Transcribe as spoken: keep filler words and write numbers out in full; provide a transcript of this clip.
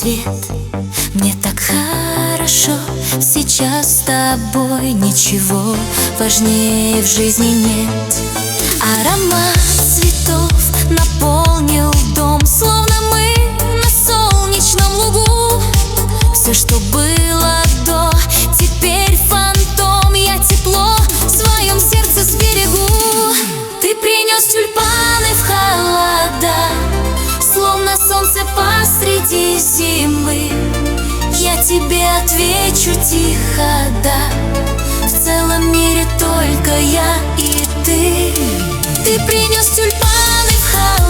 свет. Мне так хорошо сейчас с тобой, ничего важнее в жизни нет. Аромат цветов наполнил дом, словно мы на солнечном лугу. Все, что было до, теперь фантом. Я тепло в своем сердце сберегу. Ты принес тюльпаны в холода, словно солнце посреди зимы. Я тебе отвечу тихо, да, в целом мире только я и ты. Ты принес тюльпаны в холода,